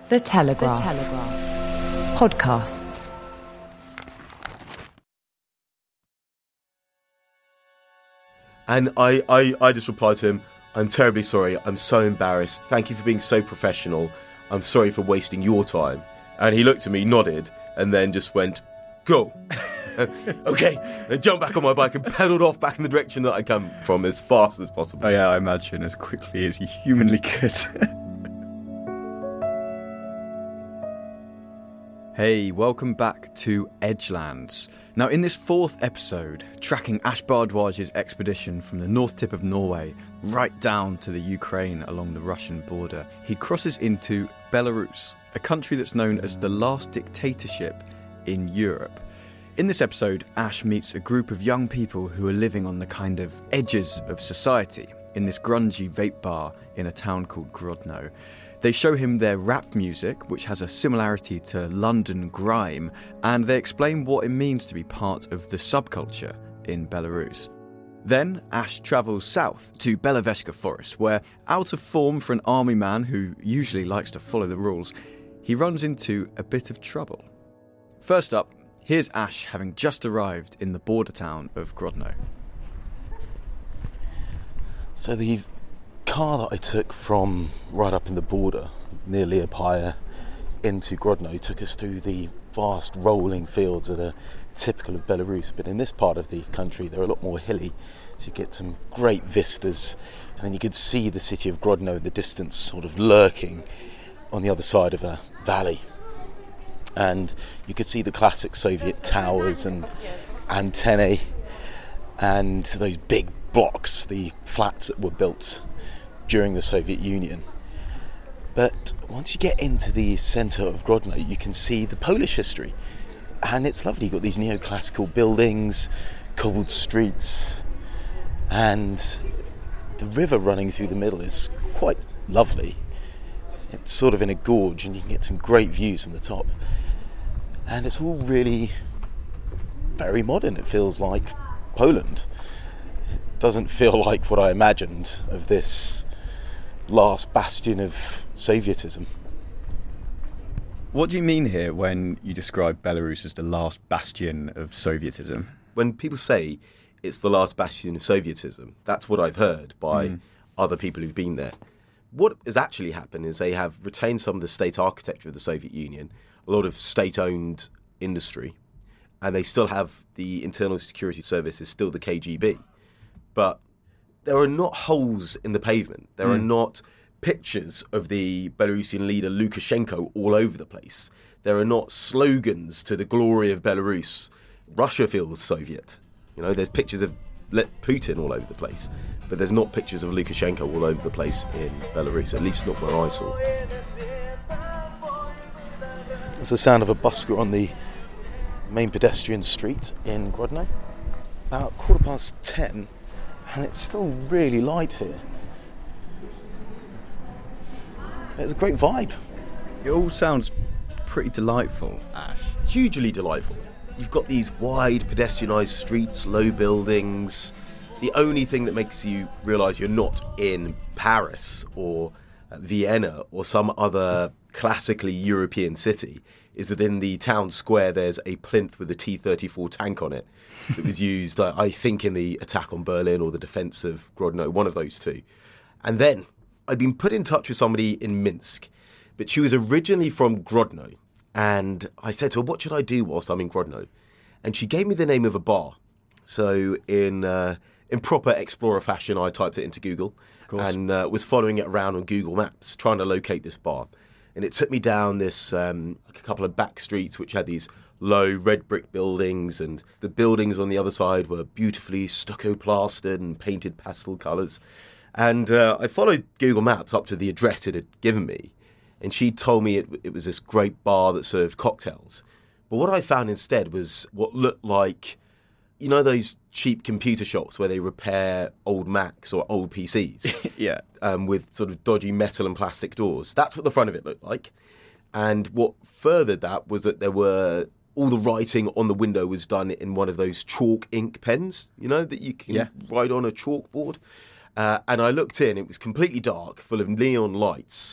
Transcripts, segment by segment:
The Telegraph. The Telegraph. Podcasts. And I just replied to him, I'm terribly sorry, I'm so embarrassed, thank you for being so professional, I'm sorry for wasting your time. And he looked at me, nodded, and then just went, go. Okay, and jumped back on my bike and pedalled off back in the direction that I come from as fast as possible. Oh yeah, I imagine as quickly as you humanly could. Hey, welcome back to Edgelands. Now, in this fourth episode, tracking Ash Bardwaj's expedition from the north tip of Norway right down to the Ukraine along the Russian border, he crosses into Belarus, a country that's known as the last dictatorship in Europe. In this episode, Ash meets a group of young people who are living on the kind of edges of society in this grungy vape bar in a town called Grodno. They show him their rap music, which has a similarity to London grime, and they explain what it means to be part of the subculture in Belarus. Then Ash travels south to Belaveshka Forest, where, out of form for an army man who usually likes to follow the rules, he runs into a bit of trouble. First up, here's Ash having just arrived in the border town of Grodno. So the car that I took from right up in the border, near Liepāja, into Grodno, took us through the vast rolling fields that are typical of Belarus, but in this part of the country they're a lot more hilly, so you get some great vistas, and then you could see the city of Grodno in the distance, sort of lurking on the other side of a valley. And you could see the classic Soviet towers and antennae and those big blocks, the flats that were built during the Soviet Union. But once you get into the centre of Grodno, you can see the Polish history, and it's lovely. You've got these neoclassical buildings, cobbled streets, and the river running through the middle is quite lovely. It's sort of in a gorge, and you can get some great views from the top. And it's all really very modern. It feels like Poland. It doesn't feel like what I imagined of this last bastion of Sovietism. What do you mean here when you describe Belarus as the last bastion of Sovietism? When people say it's the last bastion of Sovietism, that's what I've heard by other people who've been there. What has actually happened is they have retained some of the state architecture of the Soviet Union, a lot of state-owned industry, and they still have the internal security service is still the KGB. But there are not holes in the pavement. There are not pictures of the Belarusian leader Lukashenko all over the place. There are not slogans to the glory of Belarus. Russia feels Soviet. You know, there's pictures of Putin all over the place, but there's not pictures of Lukashenko all over the place in Belarus, at least not where I saw. There's the sound of a busker on the main pedestrian street in Grodno. About 10:15, and it's still really light here. It's a great vibe. It all sounds pretty delightful, Ash. Hugely delightful. You've got these wide pedestrianised streets, low buildings. The only thing that makes you realise you're not in Paris or Vienna or some other classically European city is that in the town square there's a plinth with a T-34 tank on it that was used, I think, in the attack on Berlin or the defence of Grodno, one of those two. And then I'd been put in touch with somebody in Minsk, but she was originally from Grodno. And I said to her, what should I do whilst I'm in Grodno? And she gave me the name of a bar. So in proper explorer fashion, I typed it into Google and was following it around on Google Maps, trying to locate this bar. And it took me down this like a couple of back streets which had these low red brick buildings, and the buildings on the other side were beautifully stucco plastered and painted pastel colours. And I followed Google Maps up to the address it had given me, and she told me it was this great bar that served cocktails. But what I found instead was what looked like, you know, those cheap computer shops where they repair old Macs or old PCs? Yeah. With sort of dodgy metal and plastic doors. That's what the front of it looked like. And what furthered that was that there were, all the writing on the window was done in one of those chalk ink pens, you know, that you can write on a chalkboard. And I looked in, it was completely dark, full of neon lights.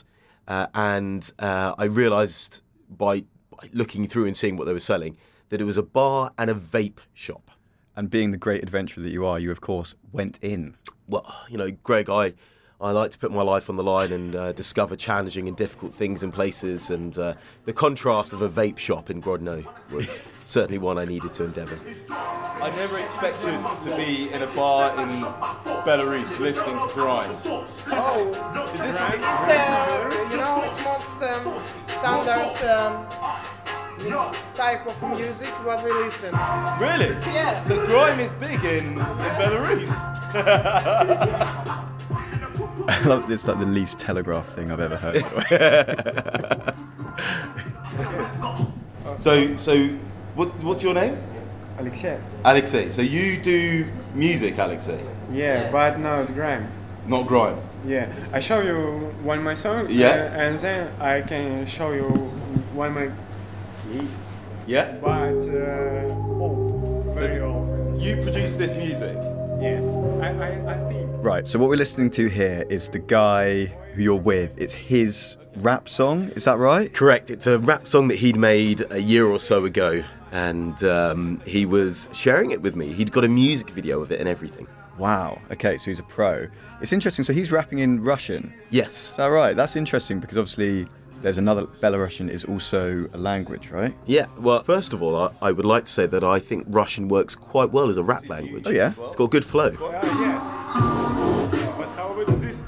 and I realised by looking through and seeing what they were selling that it was a bar and a vape shop. And being the great adventurer that you are, you of course went in. Well, Greg, I like to put my life on the line and discover challenging and difficult things and places, and the contrast of a vape shop in Grodno was certainly one I needed to endeavour. I never expected to be in a bar in Belarus listening to grime. Oh, it's most standard type of music what we listen. Really? Yeah. So grime is big in Belarus. I love this, like the least Telegraph thing I've ever heard. So what's your name? Alexei. Alexei. So you do music, Alexei? Yeah, but not grime. Not grime. Yeah, I show you one my song. Yeah. And then I can show you one my. Yeah. But old, very old. You produce this music? Yes, I think. Right, so what we're listening to here is the guy who you're with. It's his rap song, is that right? Correct. It's a rap song that he'd made a year or so ago, and he was sharing it with me. He'd got a music video of it and everything. Wow, okay, so he's a pro. It's interesting, so he's rapping in Russian. Yes. Is that right? That's interesting because obviously there's another, Belarusian is also a language, right? Yeah, well, first of all, I would like to say that I think Russian works quite well as a rap language. Oh, yeah? It's got good flow. Yes. But how about this?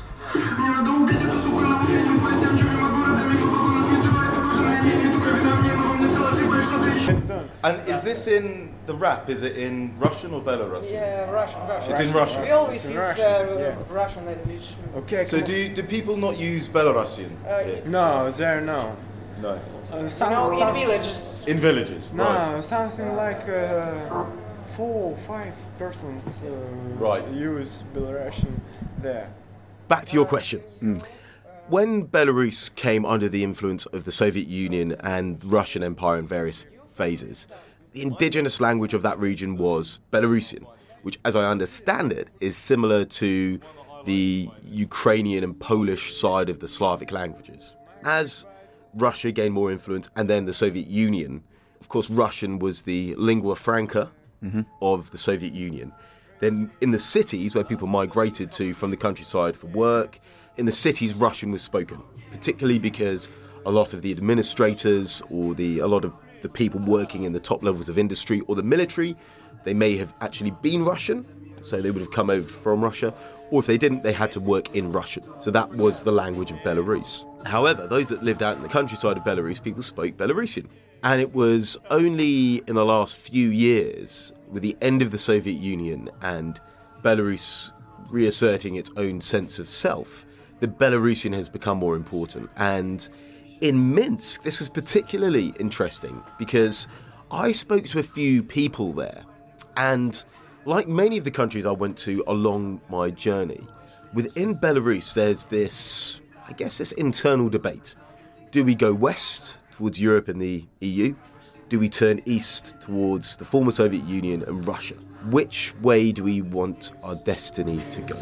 It's done. And is this in the rap? Is it in Russian or Belarusian? Yeah, Russian. It's in Russian. We always It's in use Russian, yeah. Russian language. Okay. So cool. do people not use Belarusian? It's, No, there no. No. in villages. In villages, No, right. something like 4 or 5 persons Right. use Belarusian there. Back to your question. When Belarus came under the influence of the Soviet Union and Russian Empire in various phases, the indigenous language of that region was Belarusian, which, as I understand it, is similar to the Ukrainian and Polish side of the Slavic languages. As Russia gained more influence, and then the Soviet Union, of course, Russian was the lingua franca of the Soviet Union. Then in the cities where people migrated to from the countryside for work, in the cities Russian was spoken, particularly because a lot of the administrators or a lot of the people working in the top levels of industry or the military, they may have actually been Russian, so they would have come over from Russia, or if they didn't, they had to work in Russian. So that was the language of Belarus. However, those that lived out in the countryside of Belarus, people spoke Belarusian. And it was only in the last few years, with the end of the Soviet Union and Belarus reasserting its own sense of self, that Belarusian has become more important. And in Minsk, this was particularly interesting because I spoke to a few people there, and like many of the countries I went to along my journey, within Belarus there's this internal debate. Do we go west towards Europe and the EU? Do we turn east towards the former Soviet Union and Russia? Which way do we want our destiny to go?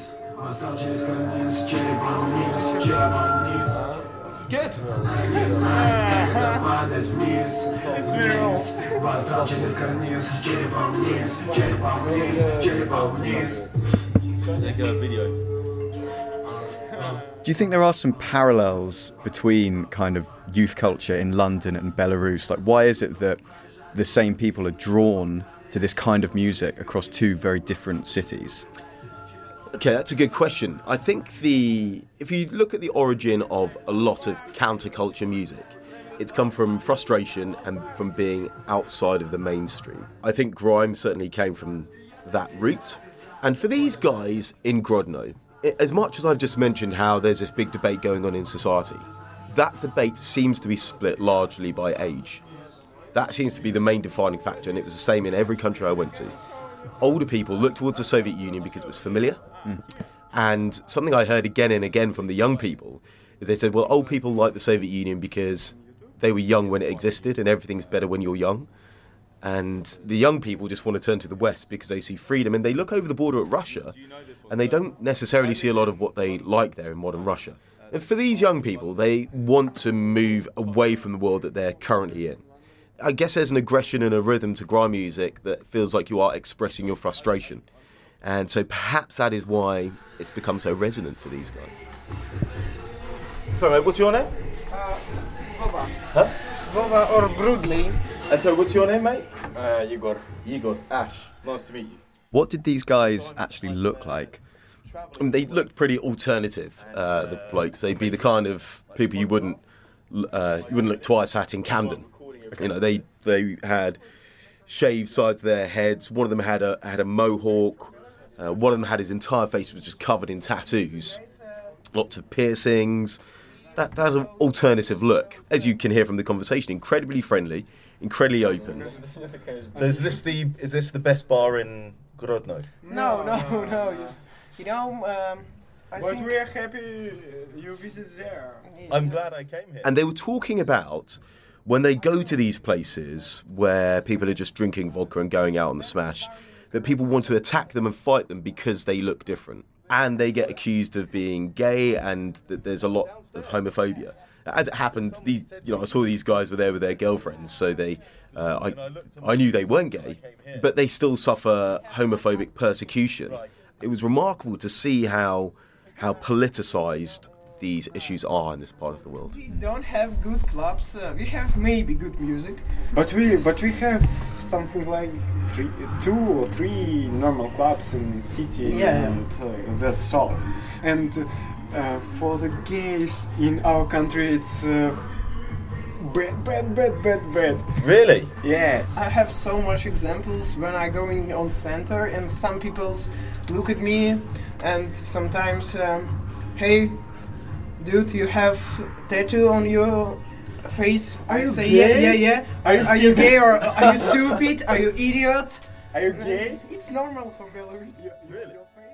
It's good. It's very old. Like a video. Do you think there are some parallels between kind of youth culture in London and Belarus? Like, why is it that the same people are drawn to this kind of music across two very different cities? Okay, that's a good question. I think if you look at the origin of a lot of counterculture music, it's come from frustration and from being outside of the mainstream. I think grime certainly came from that route. And for these guys in Grodno, as much as I've just mentioned how there's this big debate going on in society, that debate seems to be split largely by age. That seems to be the main defining factor, and it was the same in every country I went to. Older people looked towards the Soviet Union because it was familiar. And something I heard again and again from the young people is they said, well, old people like the Soviet Union because they were young when it existed and everything's better when you're young. And the young people just want to turn to the West because they see freedom, and they look over the border at Russia and they don't necessarily see a lot of what they like there in modern Russia. And for these young people, they want to move away from the world that they're currently in. I guess there's an aggression and a rhythm to grime music that feels like you are expressing your frustration. And so perhaps that is why it's become so resonant for these guys. Sorry, mate, what's your name? Vova. Huh? Vova or Broodly. And so, what's your name, mate? Igor. Igor. Ash. Nice to meet you. What did these guys actually look like? I mean, they looked pretty alternative, the blokes. They'd be the kind of people you wouldn't look twice at in Camden. You know, they had shaved sides of their heads. One of them had a mohawk. One of them had his entire face was just covered in tattoos. Lots of piercings. That an alternative look, as you can hear from the conversation. Incredibly friendly, incredibly open. So is this the best bar in Grodno? No. You know, I But think... we are happy you visit there. I'm glad I came here. And they were talking about when they go to these places where people are just drinking vodka and going out on the smash, that people want to attack them and fight them because they look different. And they get accused of being gay, and that there's a lot of homophobia. As it happened, I saw these guys were there with their girlfriends, so I knew they weren't gay, but they still suffer homophobic persecution. It was remarkable to see how politicised these issues are in this part of the world. We don't have good clubs. We have maybe good music. But we have something like 2 or 3 normal clubs in city, Yeah. and that's all. And for the gays in our country, it's bad. Really? Yes. I have so much examples when I going on center, and some people look at me, and sometimes, hey, dude, you have tattoo on your face. Are I you say, gay? yeah. Are you gay or are you stupid? Are you idiot? Are you gay? It's normal for Belarus. Really?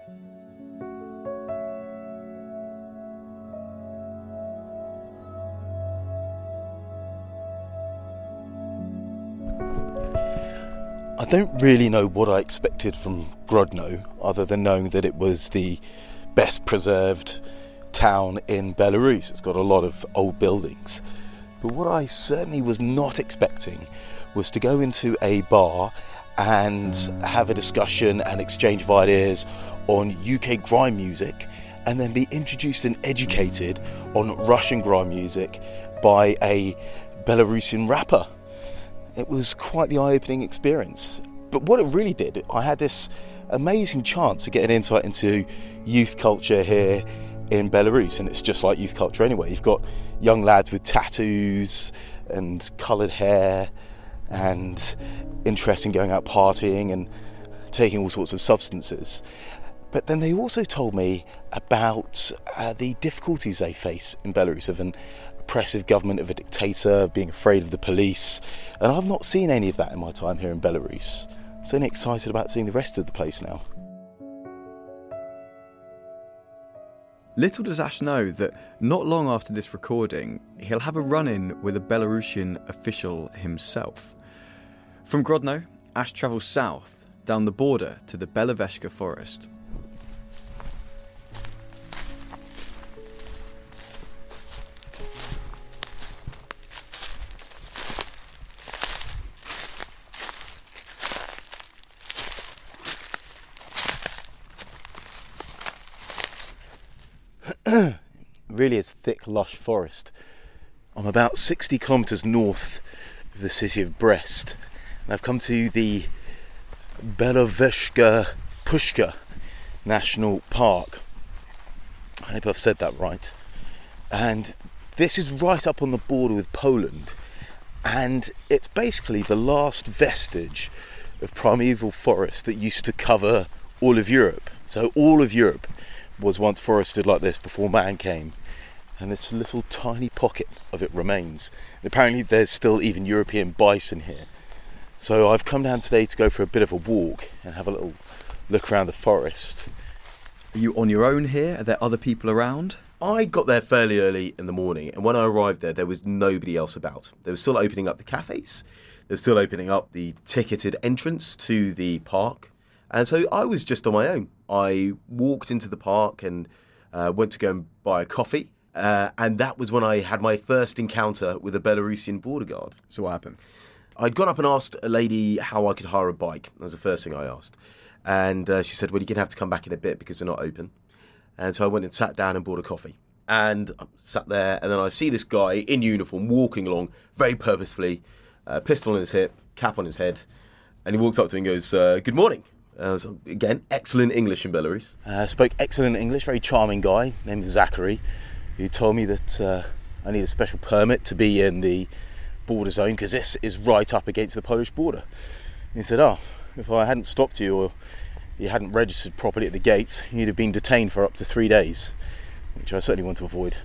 I don't really know what I expected from Grodno, other than knowing that it was the best preserved town in Belarus. It's got a lot of old buildings. But what I certainly was not expecting was to go into a bar and have a discussion and exchange of ideas on UK grime music, and then be introduced and educated on Russian grime music by a Belarusian rapper. It was quite the eye-opening experience. But what it really did, I had this amazing chance to get an insight into youth culture here in Belarus, and it's just like youth culture anyway. You've got young lads with tattoos and coloured hair and interest in going out partying and taking all sorts of substances. But then they also told me about the difficulties they face in Belarus, of an oppressive government, of a dictator, being afraid of the police. And I've not seen any of that in my time here in Belarus. I'm certainly excited about seeing the rest of the place now. Little does Ash know that not long after this recording, he'll have a run-in with a Belarusian official himself. From Grodno, Ash travels south, down the border to the Belaveshka forest. Really, it's thick, lush forest. I'm about 60 kilometres north of the city of Brest, and I've come to the Belaveshka Pushka National Park. I hope I've said that right. And this is right up on the border with Poland, and it's basically the last vestige of primeval forest that used to cover all of Europe. So all of Europe was once forested like this before man came, and this little tiny pocket of it remains. And apparently there's still even European bison here. So I've come down today to go for a bit of a walk and have a little look around the forest. Are you on your own here? Are there other people around? I got there fairly early in the morning, and when I arrived there was nobody else about. They were still opening up the cafes, they were still opening up the ticketed entrance to the park, and so I was just on my own. I walked into the park and went to go and buy a coffee, And that was when I had my first encounter with a Belarusian border guard. So what happened? I'd gone up and asked a lady how I could hire a bike. That was the first thing I asked. And she said, well, you're going to have to come back in a bit because we're not open. And so I went and sat down and bought a coffee. And I sat there, and then I see this guy in uniform walking along very purposefully, pistol on his hip, cap on his head. And he walks up to me and goes, good morning. So again, excellent English in Belarus. Spoke excellent English, very charming guy, named Zachary, who told me that I need a special permit to be in the border zone because this is right up against the Polish border. And he said, if I hadn't stopped you or you hadn't registered properly at the gates, you'd have been detained for up to 3 days, which I certainly want to avoid.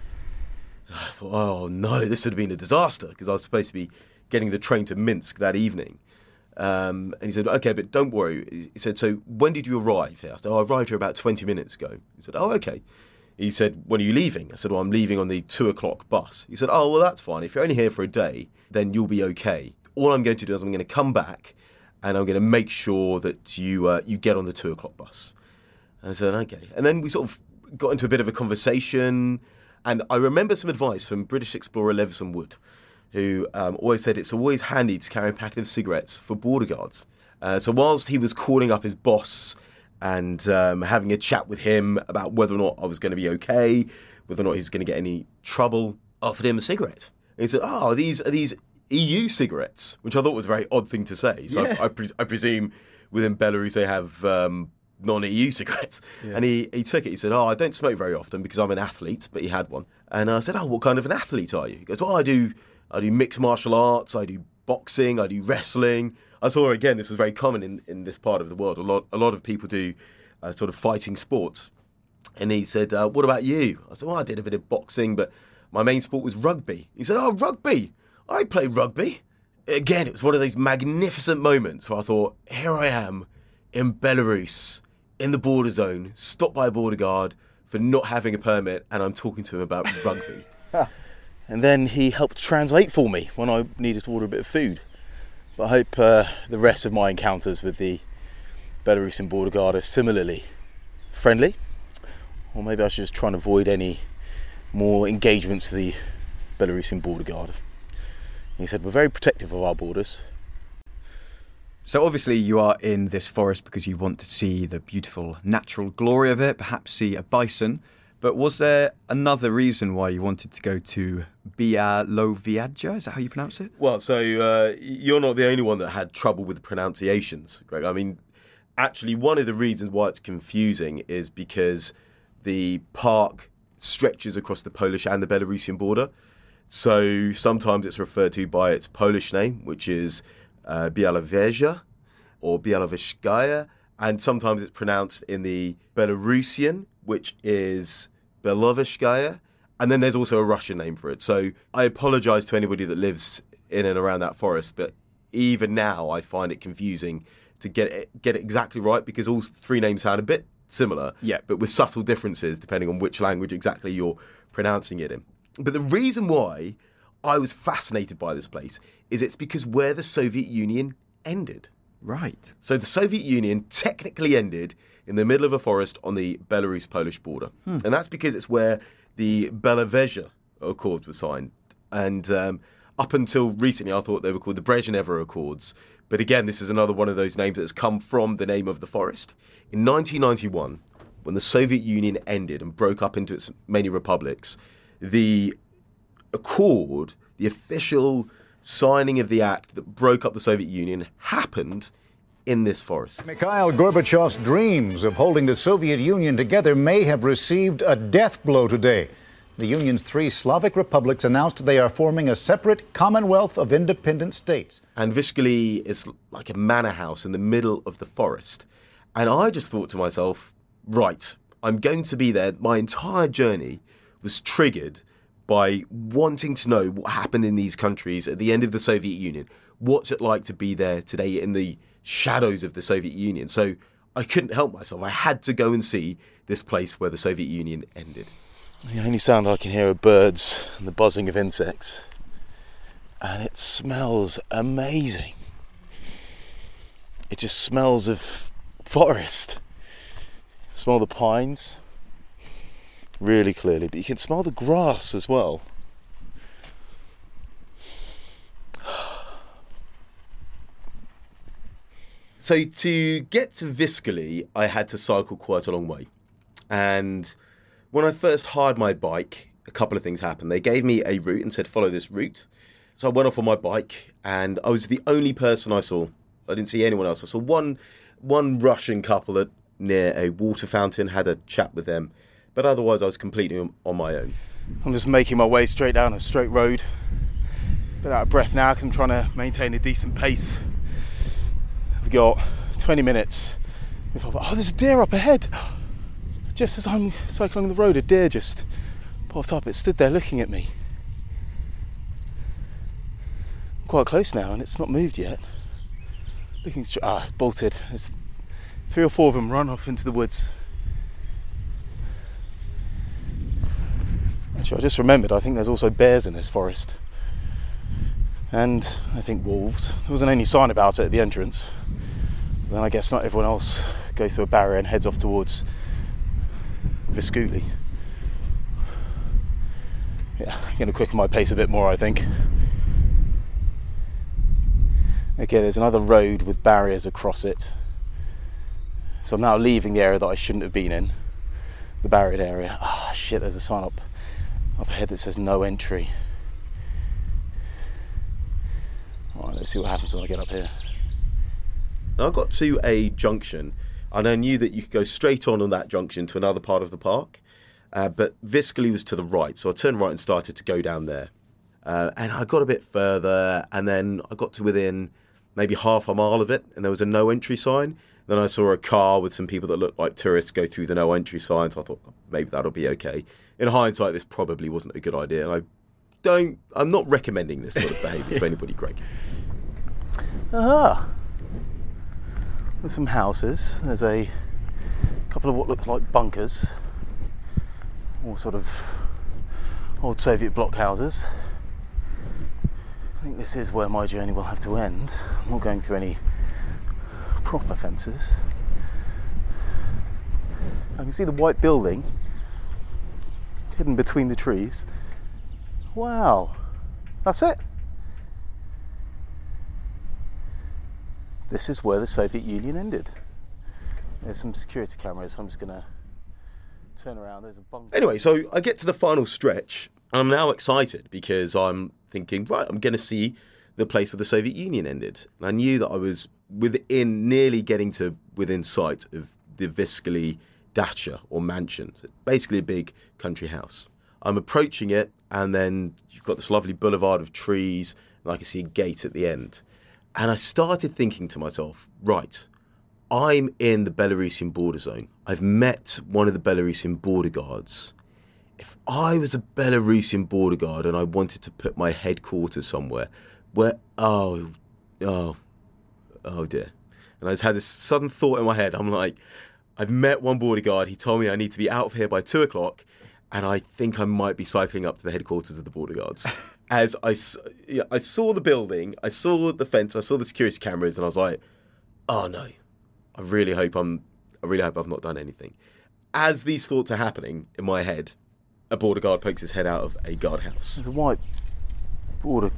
I thought, oh no, this would have been a disaster because I was supposed to be getting the train to Minsk that evening. And he said, okay, but don't worry. He said, so when did you arrive here? I said, I arrived here about 20 minutes ago. He said, oh, okay. He said, when are you leaving? I said, well, I'm leaving on the 2:00 bus. He said, oh, well, that's fine. If you're only here for a day, then you'll be okay. All I'm going to do is I'm going to come back and I'm going to make sure that you get on the 2:00 bus. And I said, okay. And then we sort of got into a bit of a conversation. And I remember some advice from British explorer Levison Wood, who always said it's always handy to carry a packet of cigarettes for border guards. So whilst he was calling up his boss and having a chat with him about whether or not I was going to be okay, whether or not he was going to get any trouble, I offered him a cigarette. And he said, are these EU cigarettes? Which I thought was a very odd thing to say. So yeah. I presume within Belarus they have non-EU cigarettes. Yeah. And he took it. He said, I don't smoke very often because I'm an athlete, but he had one. And I said, what kind of an athlete are you? He goes, well, I do mixed martial arts, I do boxing, I do wrestling. I saw, again, this is very common in this part of the world. A lot of people do sort of fighting sports. And he said, what about you? I said, well, I did a bit of boxing, but my main sport was rugby. He said, rugby? I played rugby. Again, it was one of those magnificent moments where I thought, here I am in Belarus, in the border zone, stopped by a border guard for not having a permit, and I'm talking to him about rugby. And then he helped translate for me when I needed to order a bit of food. But I hope the rest of my encounters with the Belarusian border guard are similarly friendly. Or maybe I should just try and avoid any more engagements with the Belarusian border guard. He said, we're very protective of our borders. So obviously you are in this forest because you want to see the beautiful natural glory of it, perhaps see a bison. But was there another reason why you wanted to go to Bialowieza? Is that how you pronounce it? Well, so you're not the only one that had trouble with pronunciations, Greg. I mean, actually, one of the reasons why it's confusing is because the park stretches across the Polish and the Belarusian border. So sometimes it's referred to by its Polish name, which is Bialowieza or Białowieża, and sometimes it's pronounced in the Belarusian, which is Białowieża, and then there's also a Russian name for it. So I apologise to anybody that lives in and around that forest, but even now I find it confusing to get it exactly right because all three names sound a bit similar, but with subtle differences depending on which language exactly you're pronouncing it in. But the reason why I was fascinated by this place is it's because where the Soviet Union ended. Right. So the Soviet Union technically ended in the middle of a forest on the Belarus-Polish border. And that's because it's where the Białowieża Accords were signed. And up until recently, I thought they were called the Brezhnev Accords. But again, this is another one of those names that has come from the name of the forest. In 1991, when the Soviet Union ended and broke up into its many republics, the accord, the official signing of the act that broke up the Soviet Union, happened in this forest. Mikhail Gorbachev's dreams of holding the Soviet Union together may have received a death blow today. The Union's 3 Slavic republics announced they are forming a separate Commonwealth of Independent States. And Vyshkali is like a manor house in the middle of the forest. And I just thought to myself, right, I'm going to be there. My entire journey was triggered by wanting to know what happened in these countries at the end of the Soviet Union. What's it like to be there today in the shadows of the Soviet Union? So I couldn't help myself. I had to go and see this place where the Soviet Union ended. The only sound I can hear are birds and the buzzing of insects. And it smells amazing. It just smells of forest. Smell the pines. really clearly, but you can smell the grass as well. So to get to Viskali, I had to cycle quite a long way. And when I first hired my bike, a couple of things happened. They gave me a route and said, follow this route. So I went off on my bike, and I was the only person I saw. I didn't see anyone else. I saw one Russian couple near a water fountain, had a chat with them. But otherwise, I was completely on my own. I'm just making my way straight down a straight road. A bit out of breath now because I'm trying to maintain a decent pace. I've got 20 minutes. Oh, there's a deer up ahead. Just as I'm cycling the road, a deer just popped up. It stood there looking at me. I'm quite close now and it's not moved yet. Looking straight. It's bolted. There's 3 or 4 of them run off into the woods. Actually, I just remembered, I think there's also bears in this forest. And I think wolves. There wasn't any sign about it at the entrance. But then I guess not everyone else goes through a barrier and heads off towards Viskuli. Yeah, I'm going to quicken my pace a bit more, I think. Okay, there's another road with barriers across it. So I'm now leaving the area that I shouldn't have been in. The barriered area. Shit, there's a sign up ahead that says no entry. Alright, let's see what happens when I get up here. I got to a junction, and I knew that you could go straight on that junction to another part of the park, but Viskali was to the right, so I turned right and started to go down there. And I got a bit further, and then I got to within maybe half a mile of it, and there was a no entry sign. Then I saw a car with some people that looked like tourists go through the no entry sign, so I thought maybe that'll be okay. In hindsight, this probably wasn't a good idea, and I'm not recommending this sort of behaviour to anybody, Greg. There's some houses. There's a couple of what looks like bunkers, all sort of old Soviet block houses. I think this is where my journey will have to end. I'm not going through any proper fences. I can see the white building hidden between the trees. Wow, that's it. This is where the Soviet Union ended. There's some security cameras, so I'm just going to turn around. There's a bunker. Anyway, so I get to the final stretch, and I'm now excited because I'm thinking, right, I'm going to see the place where the Soviet Union ended. And I knew that I was nearly getting to within sight of the Viskali dacha or mansion. So basically a big country house. I'm approaching it, and then you've got this lovely boulevard of trees, and I can see a gate at the end. And I started thinking to myself, right, I'm in the Belarusian border zone. I've met one of the Belarusian border guards. If I was a Belarusian border guard and I wanted to put my headquarters somewhere, oh dear. And I just had this sudden thought in my head. I'm like, I've met one border guard. He told me I need to be out of here by 2:00. And I think I might be cycling up to the headquarters of the border guards. As I saw the building, I saw the fence, I saw the security cameras, and I was like, oh no, I really hope I've not done anything. As these thoughts are happening in my head, a border guard pokes his head out of a guardhouse. There's a white border.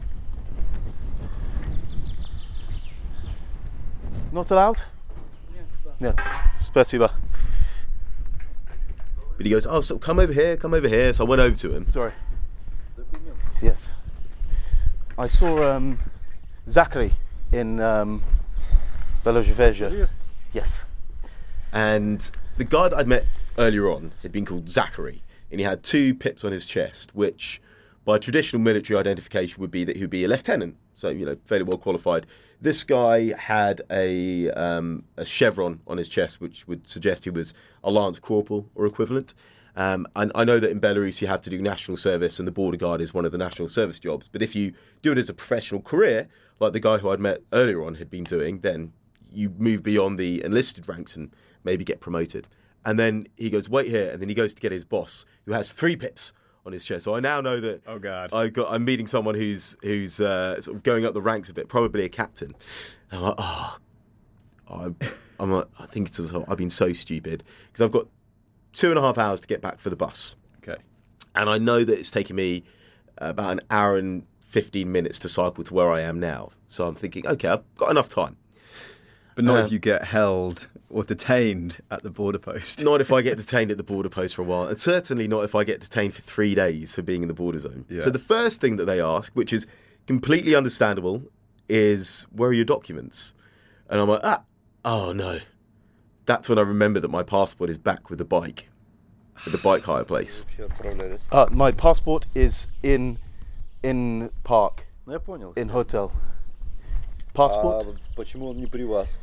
Not allowed? Yeah. Spasiba. But he goes, oh, so come over here. So I went over to him. Sorry. Yes. I saw Zachary in Belozhevezha. Yes. And the guy that I'd met earlier on had been called Zachary, and he had 2 pips on his chest, which by traditional military identification would be that he would be a lieutenant, so, fairly well qualified. This guy had a chevron on his chest, which would suggest he was a lance corporal or equivalent. And I know that in Belarus you have to do national service, and the border guard is one of the national service jobs. But if you do it as a professional career, like the guy who I'd met earlier on had been doing, then you move beyond the enlisted ranks and maybe get promoted. And then he goes, wait here, and then he goes to get his boss, who has 3 pips on his chest. So I now know that oh God, I'm meeting someone who's sort of going up the ranks a bit, probably a captain. And I'm like, I think I've been so stupid because I've got 2.5 hours to get back for the bus. And I know that it's taken me about an hour and 15 minutes to cycle to where I am now. So I'm thinking, okay, I've got enough time. But not if you get held or detained at the border post. Not if I get detained at the border post for a while. And certainly not if I get detained for 3 days for being in the border zone. Yeah. So the first thing that they ask, which is completely understandable, is where are your documents? And I'm like, oh no. That's when I remember that my passport is back with the bike, at the bike hire place. My passport is in park, Ну, я понял. in hotel. Passport? Почему он не при вас?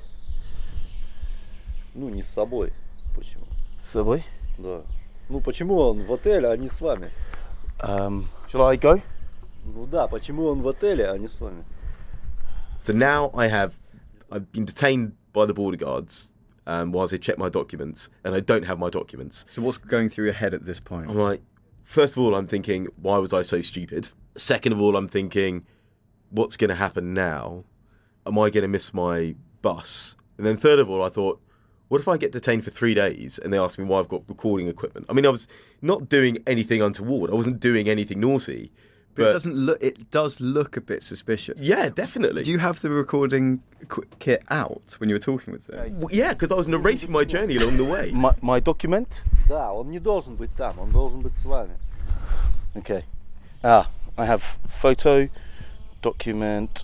Ну, не с собой. Почему? С собой? Да. Ну, почему он в отеле, а не с вами? Shall I go? Ну да, почему он в отеле, а не с вами? So now I've been detained by the border guards whilst they check my documents, and I don't have my documents. So what's going through your head at this point? I'm like, first of all, I'm thinking, why was I so stupid? Second of all, I'm thinking, what's going to happen now? Am I going to miss my bus? And then third of all, I thought, what if I get detained for 3 days and they ask me why I've got recording equipment? I mean, I was not doing anything untoward. I wasn't doing anything naughty. But it does look a bit suspicious. Yeah, definitely. Did you have the recording kit out when you were talking with them? Well, yeah, because I was narrating my journey along the way. My document? Да, он не должен быть там, он должен быть с вами. Okay. I have photo, document.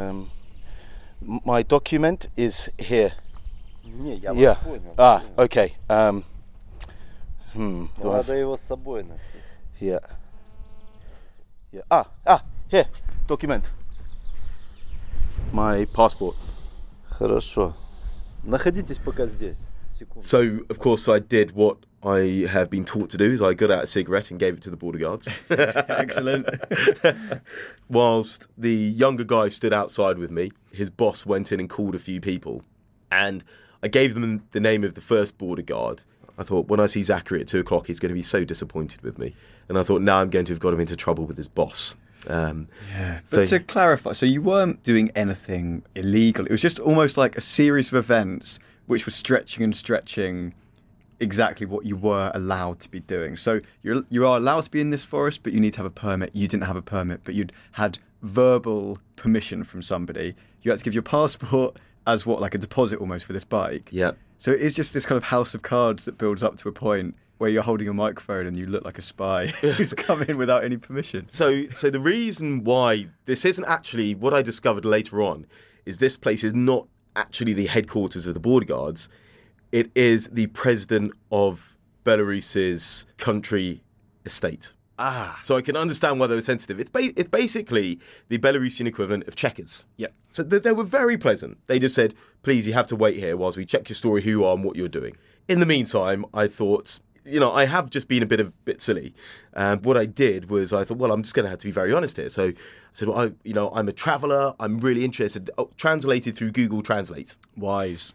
My document is here. Не, я Yeah. вас понял. Okay. Надо его с собой носить. Yeah. Here. Document. My passport. Хорошо. Находитесь пока здесь. Секунду. So, of course, I did what I have been taught to do, is I got out a cigarette and gave it to the border guards. Excellent. Whilst the younger guy stood outside with me, his boss went in and called a few people. And I gave them the name of the first border guard. I thought, when I see Zachary at 2 o'clock, he's going to be so disappointed with me. And I thought, now I'm going to have got him into trouble with his boss. But to clarify, so you weren't doing anything illegal. It was just almost like a series of events which were stretching exactly what you were allowed to be doing. So you are allowed to be in this forest, but you need to have a permit. You didn't have a permit, but you'd had verbal permission from somebody. You had to give your passport as like a deposit almost for this bike. Yeah. So it's just this kind of house of cards that builds up to a point where you're holding a microphone and you look like a spy who's come in without any permission. So the reason why this isn't actually, what I discovered later on, is this place is not actually the headquarters of the border guards. It is the president of Belarus's country estate. So I can understand why they were sensitive. It's basically the Belarusian equivalent of Checkers. Yeah. So they were very pleasant. They just said, please, you have to wait here whilst we check your story, who you are and what you're doing. In the meantime, I thought, I have just been a bit silly. What I did was I thought, well, I'm just going to have to be very honest here. So I said, well, I'm a traveller. I'm really interested. Translated through Google Translate. Wise.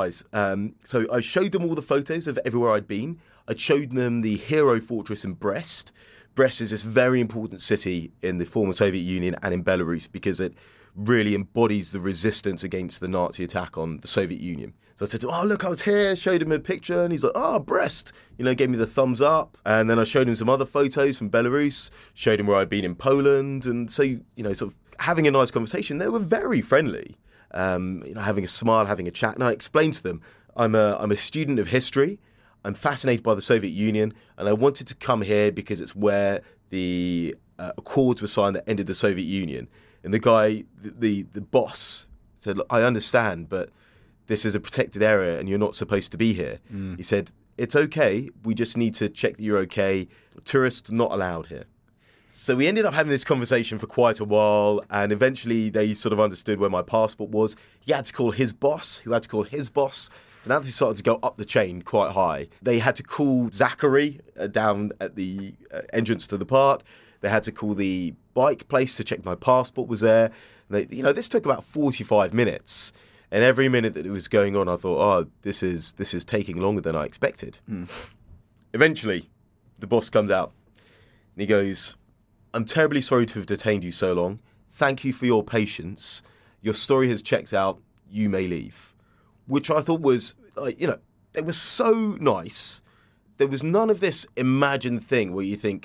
So I showed them all the photos of everywhere I'd been. I showed them the hero fortress in Brest. Brest is this very important city in the former Soviet Union and in Belarus because it really embodies the resistance against the Nazi attack on the Soviet Union. So I said to him, oh, look, I was here, showed him a picture, and he's like, oh, Brest, gave me the thumbs up. And then I showed him some other photos from Belarus, showed him where I'd been in Poland. And so, sort of having a nice conversation. They were very friendly, having a smile, having a chat. And I explained to them, I'm a student of history. I'm fascinated by the Soviet Union, and I wanted to come here because it's where the accords were signed that ended the Soviet Union. And the guy, the boss, said, look, I understand, but this is a protected area and you're not supposed to be here. He said, it's okay, we just need to check that you're okay. Tourists not allowed here. So we ended up having this conversation for quite a while, and eventually they sort of understood where my passport was. He had to call his boss, who had to call his boss. So now they started to go up the chain quite high. They had to call Zachary down at the entrance to the park. They had to call the bike place to check my passport was there. And this took about 45 minutes. And every minute that it was going on, I thought, oh, this is taking longer than I expected. Eventually, the boss comes out and he goes, I'm terribly sorry to have detained you so long. Thank you for your patience. Your story has checked out. You may leave. Which I thought was, they were so nice. There was none of this imagined thing where you think,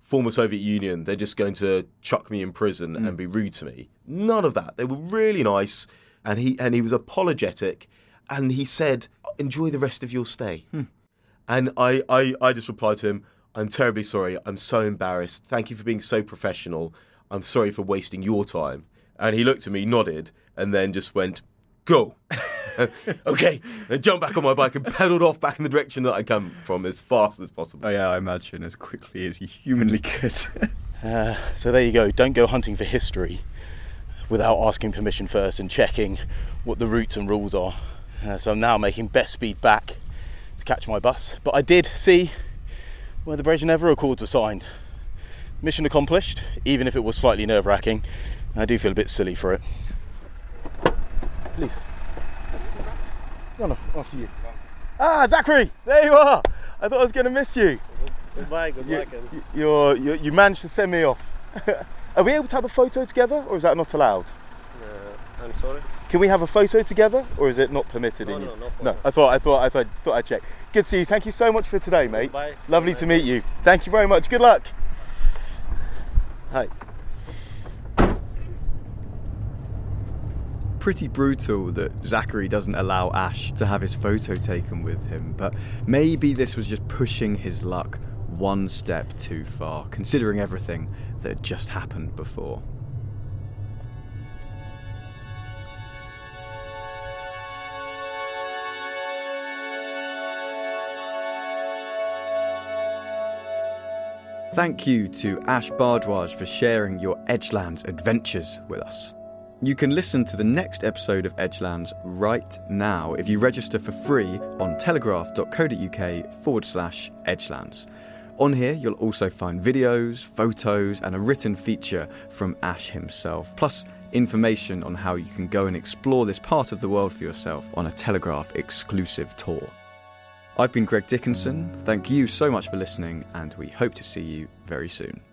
former Soviet Union, they're just going to chuck me in prison and be rude to me. None of that. They were really nice, and he was apologetic, and he said, enjoy the rest of your stay. And I just replied to him, I'm terribly sorry. I'm so embarrassed. Thank you for being so professional. I'm sorry for wasting your time. And he looked at me, nodded, and then just went, go. Okay. And jumped back on my bike and pedalled off back in the direction that I come from as fast as possible. Oh yeah, I imagine as quickly as you humanly could. So there you go. Don't go hunting for history without asking permission first and checking what the routes and rules are. So I'm now making best speed back to catch my bus. But I did see where the Brezhneva Accords were signed. Mission accomplished, even if it was slightly nerve-wracking. I do feel a bit silly for it. Please. No, after you. Ah, Zachary! There you are! I thought I was going to miss you. Goodbye, good luck. You managed to send me off. Are we able to have a photo together, or is that not allowed? I'm sorry. Can we have a photo together, or is it not permitted? No, no No, I thought I'd check. Good to see you. Thank you so much for today, mate. Bye. Lovely to meet you. Thank you very much. Good luck. Hi. Pretty brutal that Zachary doesn't allow Ash to have his photo taken with him, but maybe this was just pushing his luck one step too far, considering everything that had just happened before. Thank you to Ash Bhardwaj for sharing your Edgelands adventures with us. You can listen to the next episode of Edgelands right now if you register for free on telegraph.co.uk/Edgelands. On here, you'll also find videos, photos, and a written feature from Ash himself, plus information on how you can go and explore this part of the world for yourself on a Telegraph exclusive tour. I've been Greg Dickinson. Thank you so much for listening, and we hope to see you very soon.